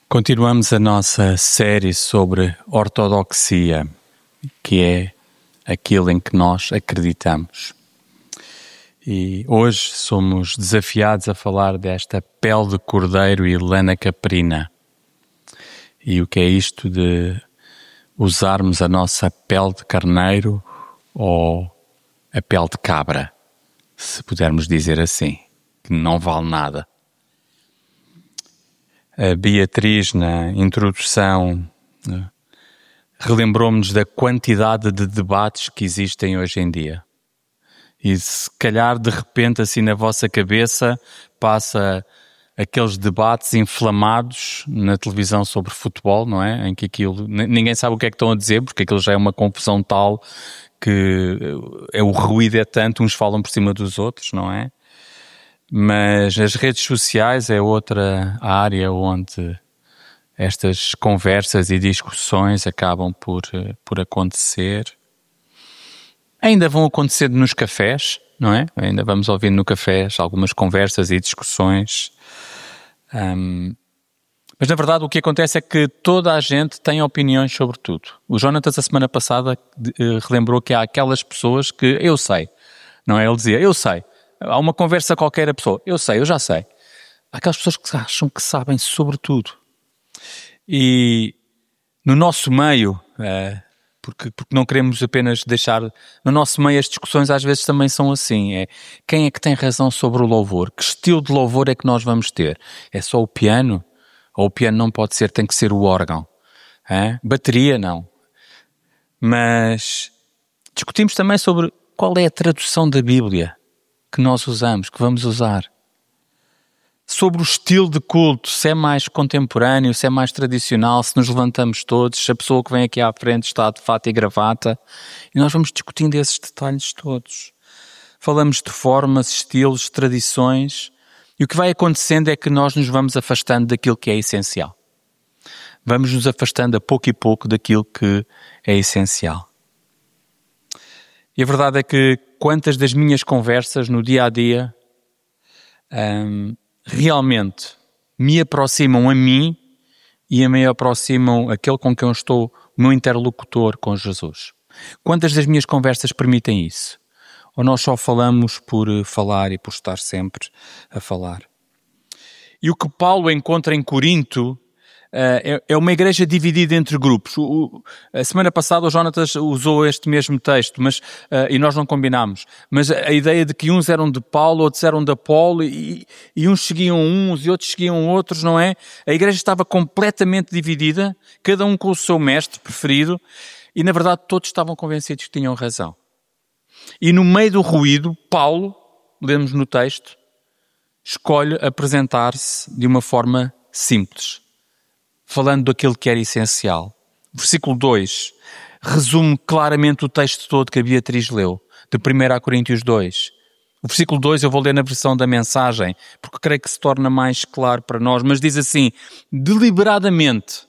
Continuamos a nossa série sobre ortodoxia, que é aquilo em que nós acreditamos. E hoje somos desafiados a falar desta pele de cordeiro e lana caprina. E o que é isto de usarmos a nossa pele de carneiro ou a pele de cabra, se pudermos dizer assim, que não vale nada. A Beatriz, na introdução, relembrou-nos da quantidade de debates que existem hoje em dia. E se calhar, de repente, assim na vossa cabeça, passa aqueles debates inflamados na televisão sobre futebol, não é? Em que aquilo, ninguém sabe o que é que estão a dizer, porque aquilo já é uma confusão tal que o ruído é tanto, uns falam por cima dos outros, não é? Mas as redes sociais é outra área onde estas conversas e discussões acabam por acontecer. Ainda vão acontecendo nos cafés, não é? Ainda vamos ouvindo no cafés algumas conversas e discussões. Mas na verdade o que acontece é que toda a gente tem opiniões sobre tudo. O Jonatas a semana passada relembrou que há aquelas pessoas que eu sei, não é? Ele dizia, eu sei. Há uma conversa qualquer a pessoa, eu sei, eu já sei. Há aquelas pessoas que acham que sabem sobre tudo. E no nosso meio, porque não queremos apenas deixar... No nosso meio as discussões às vezes também são assim. Quem é que tem razão sobre o louvor? Que estilo de louvor é que nós vamos ter? É só o piano? Ou o piano não pode ser, tem que ser o órgão? Bateria, não. Mas discutimos também sobre qual é a tradução da Bíblia que nós usamos, que vamos usar. Sobre o estilo de culto, se é mais contemporâneo, se é mais tradicional, se nos levantamos todos, se a pessoa que vem aqui à frente está de fato e gravata. E nós vamos discutindo esses detalhes todos. Falamos de formas, estilos, tradições. E o que vai acontecendo é que nós nos vamos afastando daquilo que é essencial. Vamos nos afastando a pouco e pouco daquilo que é essencial. E a verdade é que quantas das minhas conversas no dia-a-dia realmente me aproximam a mim e me aproximam aquele com quem eu estou, o meu interlocutor com Jesus. Quantas das minhas conversas permitem isso? Ou nós só falamos por falar e por estar sempre a falar? E o que Paulo encontra em Corinto é uma igreja dividida entre grupos. A semana passada o Jonatas usou este mesmo texto, e nós não combinámos. Mas a ideia de que uns eram de Paulo, outros eram de Apolo, e uns seguiam uns e outros seguiam outros, não é? A igreja estava completamente dividida, cada um com o seu mestre preferido, e na verdade todos estavam convencidos que tinham razão. E no meio do ruído, Paulo, lemos no texto, escolhe apresentar-se de uma forma simples, falando daquilo que era essencial. O versículo 2 resume claramente o texto todo que a Beatriz leu, de 1 Coríntios 2. O versículo 2 eu vou ler na versão da mensagem, porque creio que se torna mais claro para nós, mas diz assim, deliberadamente.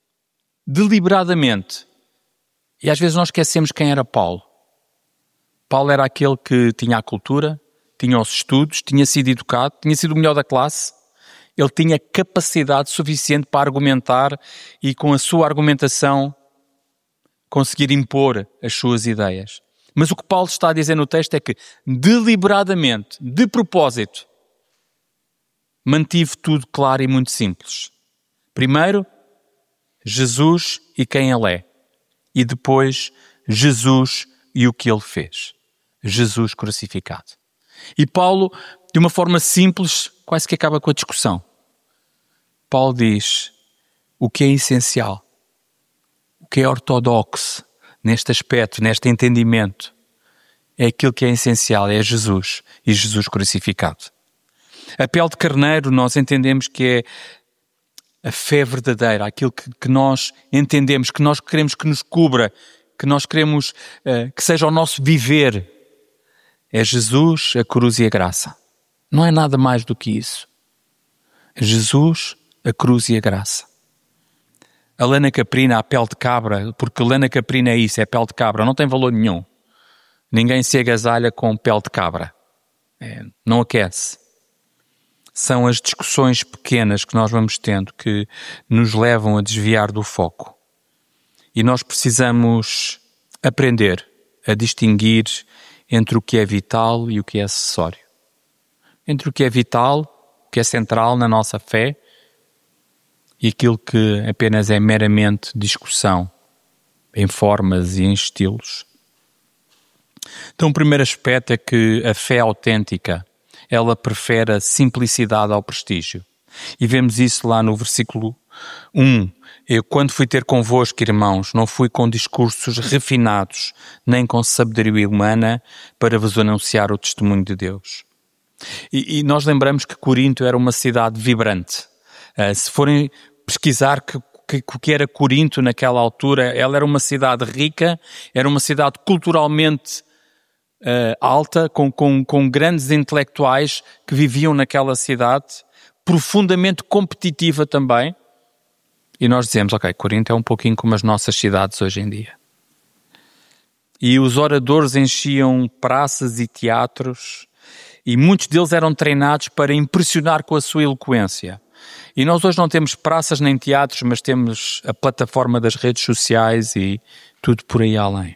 E às vezes nós esquecemos quem era Paulo. Paulo era aquele que tinha a cultura, tinha os estudos, tinha sido educado, tinha sido o melhor da classe. Ele tinha capacidade suficiente para argumentar e com a sua argumentação conseguir impor as suas ideias. Mas o que Paulo está a dizer no texto é que deliberadamente, de propósito, mantive tudo claro e muito simples. Primeiro, Jesus e quem Ele é. E depois, Jesus e o que Ele fez. Jesus crucificado. E Paulo, de uma forma simples, quase que acaba com a discussão. Paulo diz o que é essencial, o que é ortodoxo neste aspecto, neste entendimento. É aquilo que é essencial, é Jesus e Jesus crucificado. A pele de carneiro nós entendemos que é a fé verdadeira, aquilo que nós entendemos, que nós queremos que nos cubra, que nós queremos que seja o nosso viver. É Jesus, a cruz e a graça. Não é nada mais do que isso. É Jesus, a cruz e a graça. A lana caprina, a pele de cabra, porque lana caprina é isso, é pele de cabra, não tem valor nenhum. Ninguém se agasalha com pele de cabra. Não aquece. São as discussões pequenas que nós vamos tendo que nos levam a desviar do foco. E nós precisamos aprender a distinguir entre o que é vital e o que é acessório. Entre o que é vital, o que é central na nossa fé, e aquilo que apenas é meramente discussão, em formas e em estilos. Então, o primeiro aspecto é que a fé autêntica, ela prefere a simplicidade ao prestígio. E vemos isso lá no versículo 1. Eu, quando fui ter convosco, irmãos, não fui com discursos refinados, nem com sabedoria humana, para vos anunciar o testemunho de Deus. E nós lembramos que Corinto era uma cidade vibrante. Se forem pesquisar o que era Corinto naquela altura, ela era uma cidade rica, era uma cidade culturalmente alta, com grandes intelectuais que viviam naquela cidade, profundamente competitiva também. E nós dizemos, ok, Corinto é um pouquinho como as nossas cidades hoje em dia. E os oradores enchiam praças e teatros, e muitos deles eram treinados para impressionar com a sua eloquência. E nós hoje não temos praças nem teatros, mas temos a plataforma das redes sociais e tudo por aí além.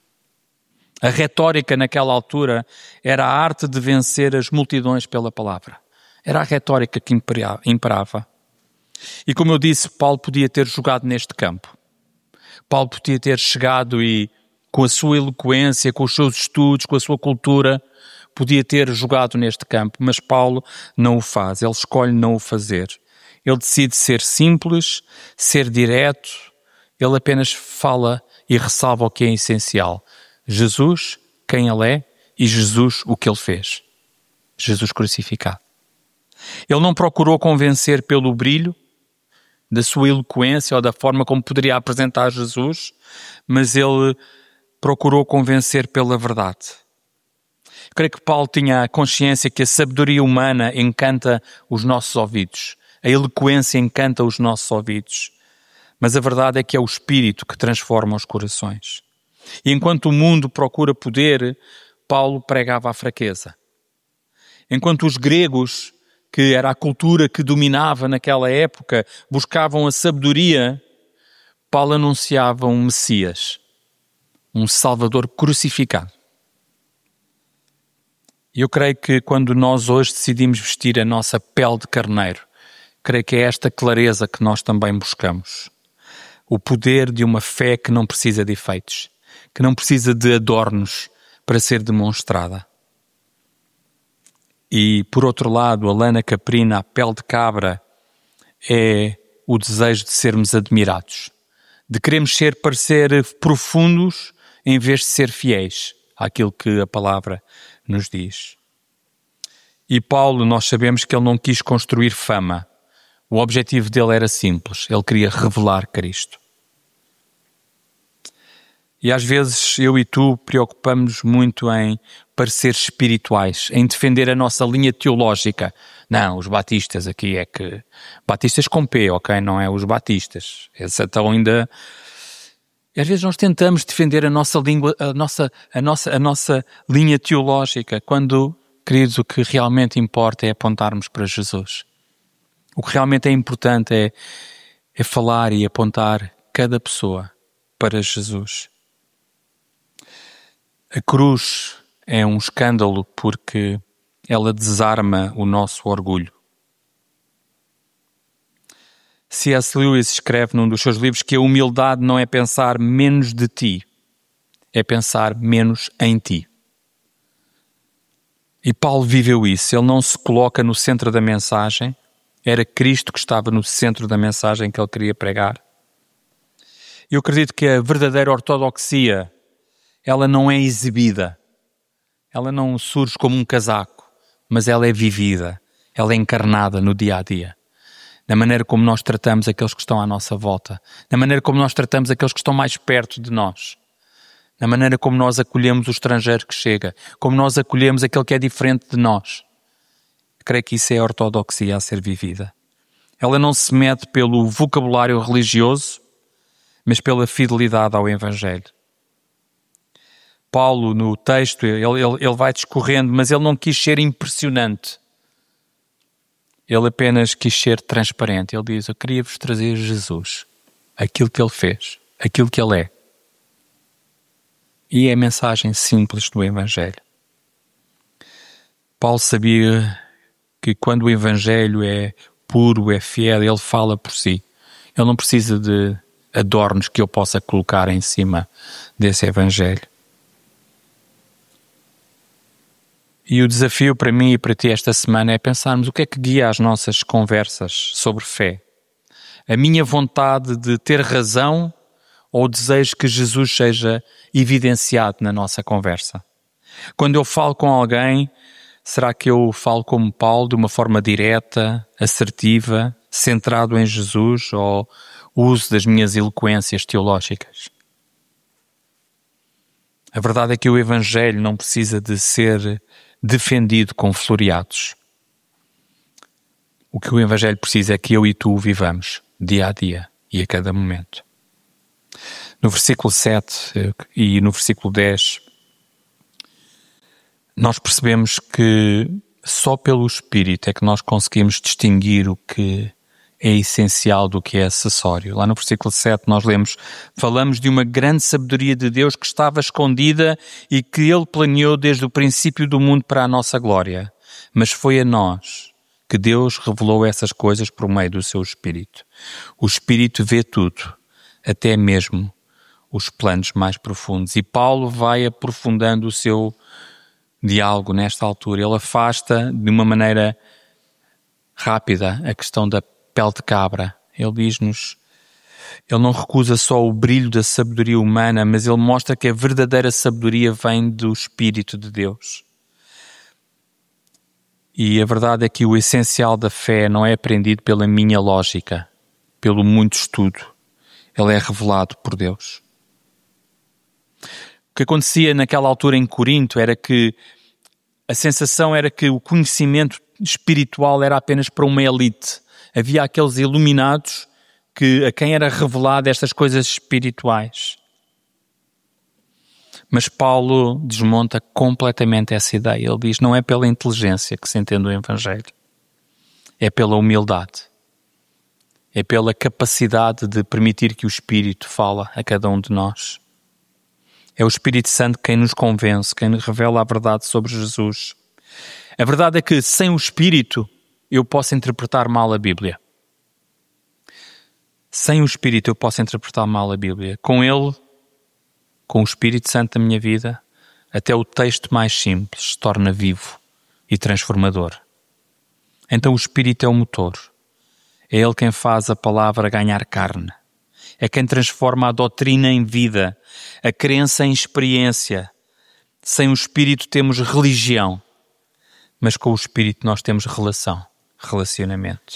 A retórica naquela altura era a arte de vencer as multidões pela palavra. Era a retórica que imperava. E como eu disse, Paulo podia ter jogado neste campo. Paulo podia ter chegado e, com a sua eloquência, com os seus estudos, com a sua cultura, podia ter jogado neste campo, mas Paulo não o faz, ele escolhe não o fazer. Ele decide ser simples, ser direto, ele apenas fala e ressalva o que é essencial. Jesus, quem ele é, e Jesus, o que ele fez. Jesus crucificado. Ele não procurou convencer pelo brilho da sua eloquência ou da forma como poderia apresentar Jesus, mas ele procurou convencer pela verdade. Eu creio que Paulo tinha a consciência que a sabedoria humana encanta os nossos ouvidos, a eloquência encanta os nossos ouvidos, mas a verdade é que é o Espírito que transforma os corações. E enquanto o mundo procura poder, Paulo pregava a fraqueza. Enquanto os gregos, que era a cultura que dominava naquela época, buscavam a sabedoria, Paulo anunciava um Messias, um Salvador crucificado. E eu creio que quando nós hoje decidimos vestir a nossa pele de carneiro, creio que é esta clareza que nós também buscamos. O poder de uma fé que não precisa de efeitos, que não precisa de adornos para ser demonstrada. E, por outro lado, a lana caprina, a pele de cabra, é o desejo de sermos admirados, de queremos parecer profundos em vez de ser fiéis àquilo que a palavra nos diz. E Paulo, nós sabemos que ele não quis construir fama. O objetivo dele era simples, ele queria revelar Cristo. E às vezes eu e tu preocupamos muito em parecer espirituais, em defender a nossa linha teológica. Não, os batistas aqui é que... Batistas com P, ok? Não é os batistas. Esse então ainda... E às vezes nós tentamos defender a nossa língua, a nossa linha teológica, quando, queridos, o que realmente importa é apontarmos para Jesus. O que realmente é importante é falar e apontar cada pessoa para Jesus. A cruz é um escândalo porque ela desarma o nosso orgulho. C.S. Lewis escreve num dos seus livros que a humildade não é pensar menos de ti, é pensar menos em ti. E Paulo viveu isso, ele não se coloca no centro da mensagem, era Cristo que estava no centro da mensagem que ele queria pregar. Eu acredito que a verdadeira ortodoxia, ela não é exibida, ela não surge como um casaco, mas ela é vivida, ela é encarnada no dia a dia. Na maneira como nós tratamos aqueles que estão à nossa volta, na maneira como nós tratamos aqueles que estão mais perto de nós, na maneira como nós acolhemos o estrangeiro que chega, como nós acolhemos aquele que é diferente de nós. Creio que isso é a ortodoxia a ser vivida. Ela não se mede pelo vocabulário religioso, mas pela fidelidade ao Evangelho. Paulo, no texto, ele vai discorrendo, mas ele não quis ser impressionante. Ele apenas quis ser transparente. Ele diz: eu queria-vos trazer Jesus, aquilo que Ele fez, aquilo que Ele é. E é a mensagem simples do Evangelho. Paulo sabia que quando o Evangelho é puro, é fiel, ele fala por si. Ele não precisa de adornos que eu possa colocar em cima desse Evangelho. E o desafio para mim e para ti esta semana é pensarmos o que é que guia as nossas conversas sobre fé. A minha vontade de ter razão ou o desejo que Jesus seja evidenciado na nossa conversa? Quando eu falo com alguém, será que eu falo como Paulo, de uma forma direta, assertiva, centrado em Jesus, ou uso das minhas eloquências teológicas? A verdade é que o Evangelho não precisa de ser defendido com floreados. O que o Evangelho precisa é que eu e tu o vivamos, dia a dia e a cada momento. No versículo 7 e no versículo 10, nós percebemos que só pelo Espírito é que nós conseguimos distinguir o que é essencial do que é acessório. Lá no versículo 7 nós lemos: falamos de uma grande sabedoria de Deus que estava escondida e que Ele planeou desde o princípio do mundo para a nossa glória. Mas foi a nós que Deus revelou essas coisas por meio do seu Espírito. O Espírito vê tudo, até mesmo os planos mais profundos. E Paulo vai aprofundando o seu diálogo nesta altura. Ele afasta de uma maneira rápida a questão da pele de cabra. Ele diz-nos, ele não recusa só o brilho da sabedoria humana, mas ele mostra que a verdadeira sabedoria vem do Espírito de Deus. E a verdade é que o essencial da fé não é aprendido pela minha lógica, pelo muito estudo. Ele é revelado por Deus. O que acontecia naquela altura em Corinto era que a sensação era que o conhecimento espiritual era apenas para uma elite. Havia aqueles iluminados a quem era revelado estas coisas espirituais. Mas Paulo desmonta completamente essa ideia. Ele diz: não é pela inteligência que se entende o Evangelho. É pela humildade. É pela capacidade de permitir que o Espírito fale a cada um de nós. É o Espírito Santo quem nos convence, quem nos revela a verdade sobre Jesus. A verdade é que sem o Espírito eu posso interpretar mal a Bíblia. Sem o Espírito eu posso interpretar mal a Bíblia. Com ele, com o Espírito Santo da minha vida, até o texto mais simples se torna vivo e transformador. Então o Espírito é o motor. É ele quem faz a palavra ganhar carne. É quem transforma a doutrina em vida, a crença em experiência. Sem o Espírito temos religião, mas com o Espírito nós temos relacionamento.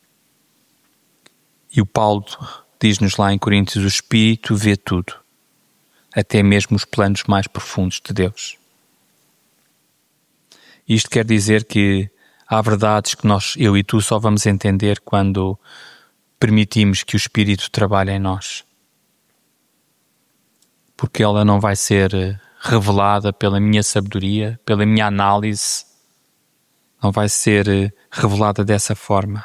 E o Paulo diz-nos lá em Coríntios: o Espírito vê tudo, até mesmo os planos mais profundos de Deus. Isto quer dizer que há verdades que eu e tu só vamos entender quando permitimos que o Espírito trabalhe em nós. Porque ela não vai ser revelada pela minha sabedoria, pela minha análise. Não vai ser revelada dessa forma.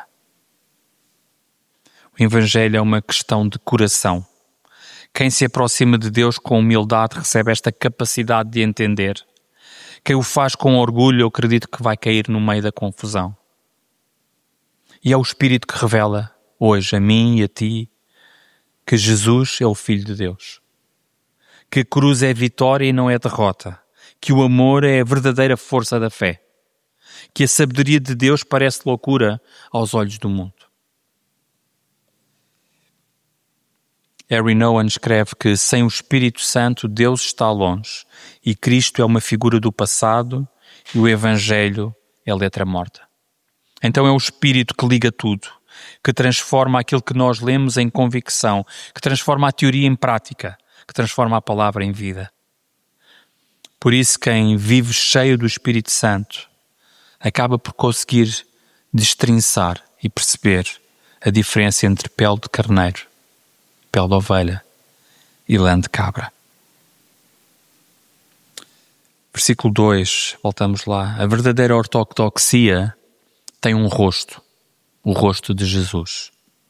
O Evangelho é uma questão de coração. Quem se aproxima de Deus com humildade recebe esta capacidade de entender. Quem o faz com orgulho, eu acredito que vai cair no meio da confusão. E é o Espírito que revela hoje a mim e a ti que Jesus é o Filho de Deus. Que a cruz é vitória e não é derrota. Que o amor é a verdadeira força da fé. Que a sabedoria de Deus parece loucura aos olhos do mundo. Henry Nouwen escreve que sem o Espírito Santo Deus está longe e Cristo é uma figura do passado e o Evangelho é letra morta. Então é o Espírito que liga tudo, que transforma aquilo que nós lemos em convicção, que transforma a teoria em prática, que transforma a palavra em vida. Por isso quem vive cheio do Espírito Santo acaba por conseguir destrinçar e perceber a diferença entre pele de carneiro, pele de ovelha e lã de cabra. Versículo 2, voltamos lá. A verdadeira ortodoxia tem um rosto. o rosto de Jesus.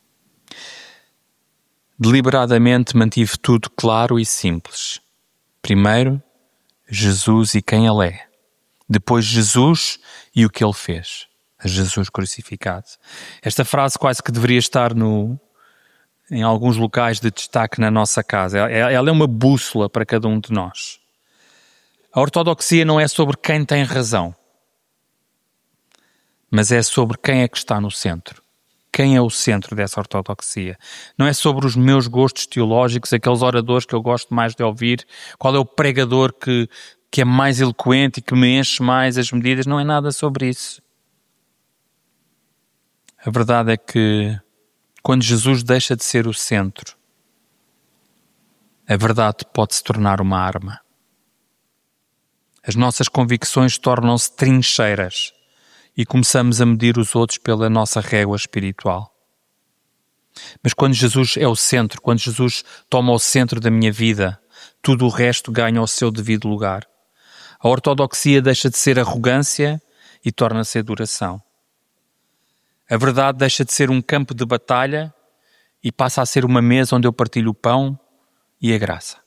Deliberadamente mantive tudo claro e simples. Primeiro, Jesus e quem Ele é. Depois, Jesus e o que Ele fez. Jesus crucificado. Esta frase quase que deveria estar em alguns locais de destaque na nossa casa. Ela é uma bússola para cada um de nós. A ortodoxia não é sobre quem tem razão, mas é sobre quem é que está no centro. Quem é o centro dessa ortodoxia? Não é sobre os meus gostos teológicos, aqueles oradores que eu gosto mais de ouvir, qual é o pregador que é mais eloquente e que me enche mais as medidas. Não é nada sobre isso. A verdade é que quando Jesus deixa de ser o centro, a verdade pode se tornar uma arma. As nossas convicções tornam-se trincheiras e começamos a medir os outros pela nossa régua espiritual. Mas quando Jesus é o centro, quando Jesus toma o centro da minha vida, tudo o resto ganha o seu devido lugar. A ortodoxia deixa de ser arrogância e torna-se adoração. A verdade deixa de ser um campo de batalha e passa a ser uma mesa onde eu partilho o pão e a graça.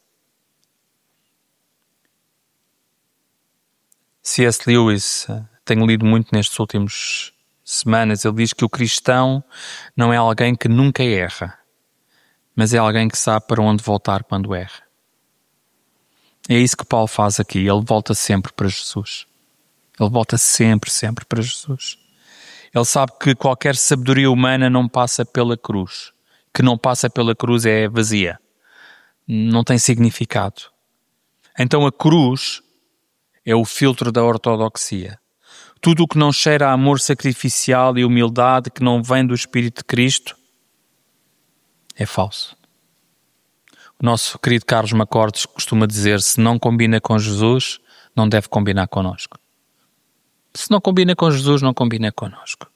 C.S. Lewis, tenho lido muito nestes últimos semanas, ele diz que o cristão não é alguém que nunca erra, mas é alguém que sabe para onde voltar quando erra. É isso que Paulo faz aqui, ele volta sempre para Jesus. Ele volta sempre para Jesus. Ele sabe que qualquer sabedoria humana não passa pela cruz. Que não passa pela cruz é vazia. Não tem significado. Então a cruz é o filtro da ortodoxia. Tudo o que não cheira a amor sacrificial e humildade que não vem do Espírito de Cristo é falso. O nosso querido Carlos Macortes costuma dizer: se não combina com Jesus, não deve combinar connosco. Se não combina com Jesus, não combina connosco.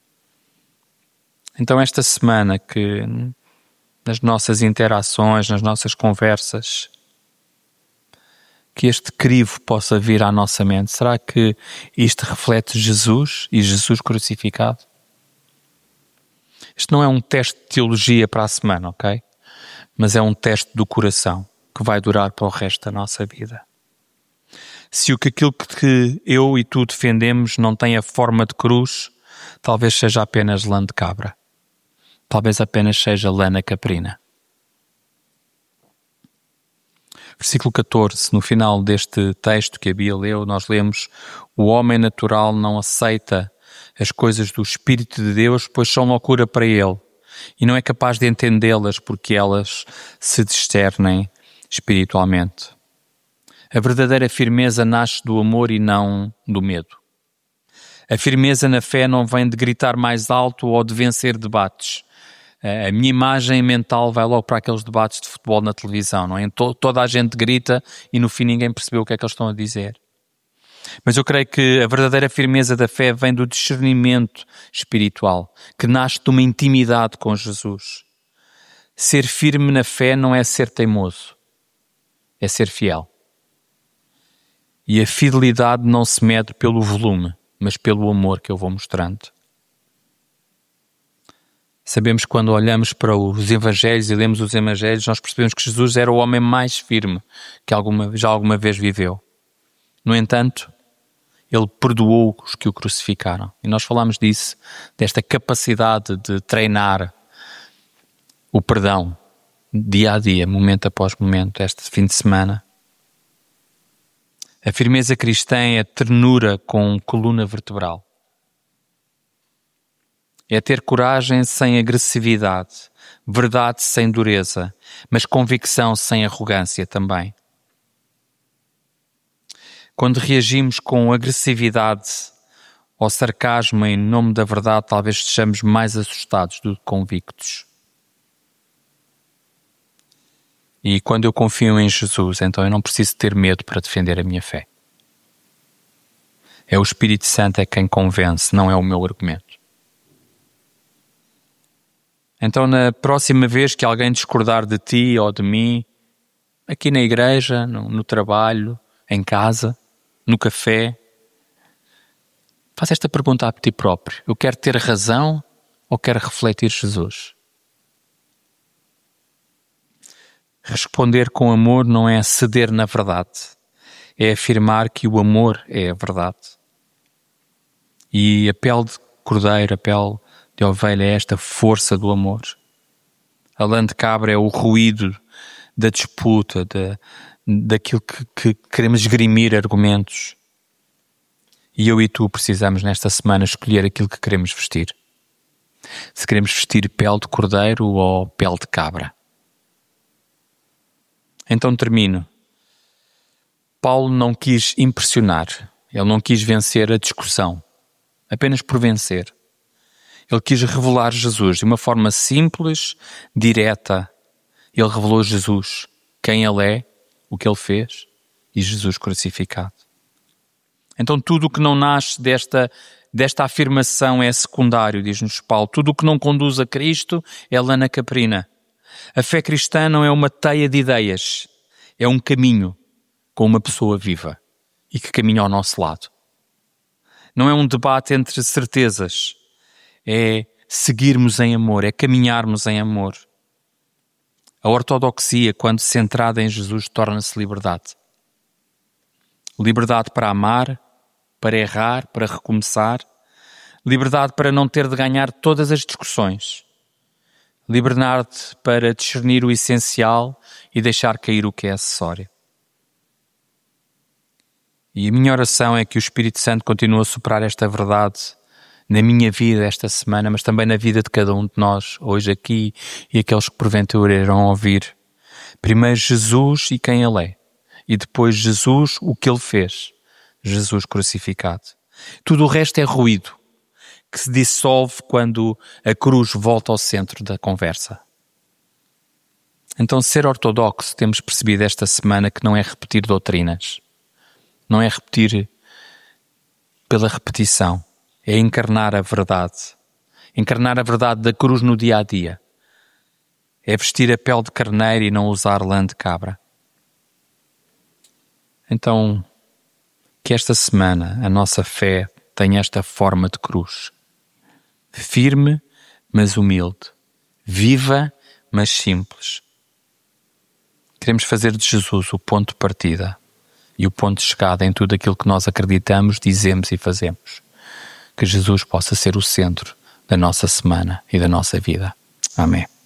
Então esta semana que nas nossas interações, nas nossas conversas, que este crivo possa vir à nossa mente. Será que isto reflete Jesus e Jesus crucificado? Isto não é um teste de teologia para a semana, ok? Mas é um teste do coração que vai durar para o resto da nossa vida. Se aquilo que eu e tu defendemos não tem a forma de cruz, talvez seja apenas lã de cabra. Talvez apenas seja lana caprina. Versículo 14, no final deste texto que a Bia leu, nós lemos: o homem natural não aceita as coisas do Espírito de Deus, pois são loucura para ele, e não é capaz de entendê-las porque elas se discernem espiritualmente. A verdadeira firmeza nasce do amor e não do medo. A firmeza na fé não vem de gritar mais alto ou de vencer debates. A minha imagem mental vai logo para aqueles debates de futebol na televisão, não é? Toda a gente grita e no fim ninguém percebeu o que é que eles estão a dizer. Mas eu creio que a verdadeira firmeza da fé vem do discernimento espiritual, que nasce de uma intimidade com Jesus. Ser firme na fé não é ser teimoso, é ser fiel. E a fidelidade não se mede pelo volume, mas pelo amor que eu vou mostrando. Sabemos que quando olhamos para os Evangelhos e lemos os Evangelhos, nós percebemos que Jesus era o homem mais firme que já alguma vez viveu. No entanto, ele perdoou os que o crucificaram. E nós falamos disso, desta capacidade de treinar o perdão dia a dia, momento após momento, este fim de semana. A firmeza cristã é a ternura com coluna vertebral. É ter coragem sem agressividade, verdade sem dureza, mas convicção sem arrogância também. Quando reagimos com agressividade ou sarcasmo em nome da verdade, talvez estejamos mais assustados do que convictos. E quando eu confio em Jesus, então eu não preciso ter medo para defender a minha fé. É o Espírito Santo é quem convence, não é o meu argumento. Então, na próxima vez que alguém discordar de ti ou de mim, aqui na igreja, no trabalho, em casa, no café, faz esta pergunta a ti próprio. Eu quero ter razão ou quer refletir Jesus? Responder com amor não é ceder na verdade, é afirmar que o amor é a verdade. E a pele de cordeiro, a pele de ovelha é esta força do amor. A lã de cabra é o ruído da disputa, daquilo que queremos esgrimir argumentos. E eu e tu precisamos nesta semana escolher aquilo que queremos vestir. Se queremos vestir pele de cordeiro ou pele de cabra. Então termino. Paulo não quis impressionar, ele não quis vencer a discussão, apenas por vencer. Ele quis revelar Jesus de uma forma simples, direta. Ele revelou Jesus, quem Ele é, o que Ele fez e Jesus crucificado. Então tudo o que não nasce desta afirmação é secundário, diz-nos Paulo. Tudo o que não conduz a Cristo é lana caprina. A fé cristã não é uma teia de ideias, é um caminho com uma pessoa viva e que caminha ao nosso lado. Não é um debate entre certezas, é seguirmos em amor, é caminharmos em amor. A ortodoxia, quando centrada em Jesus, torna-se liberdade. Liberdade para amar, para errar, para recomeçar. Liberdade para não ter de ganhar todas as discussões. Liberdade para discernir o essencial e deixar cair o que é acessório. E a minha oração é que o Espírito Santo continue a soprar esta verdade na minha vida esta semana, mas também na vida de cada um de nós, hoje aqui, e aqueles que porventura irão ouvir. Primeiro Jesus e quem Ele é, e depois Jesus, o que Ele fez, Jesus crucificado. Tudo o resto é ruído, que se dissolve quando a cruz volta ao centro da conversa. Então, ser ortodoxo, temos percebido esta semana que não é repetir doutrinas, não é repetir pela repetição, é encarnar a verdade da cruz no dia a dia. É vestir a pele de carneiro e não usar lã de cabra. Então, que esta semana a nossa fé tenha esta forma de cruz. Firme, mas humilde. Viva, mas simples. Queremos fazer de Jesus o ponto de partida e o ponto de chegada em tudo aquilo que nós acreditamos, dizemos e fazemos. Que Jesus possa ser o centro da nossa semana e da nossa vida. Amém.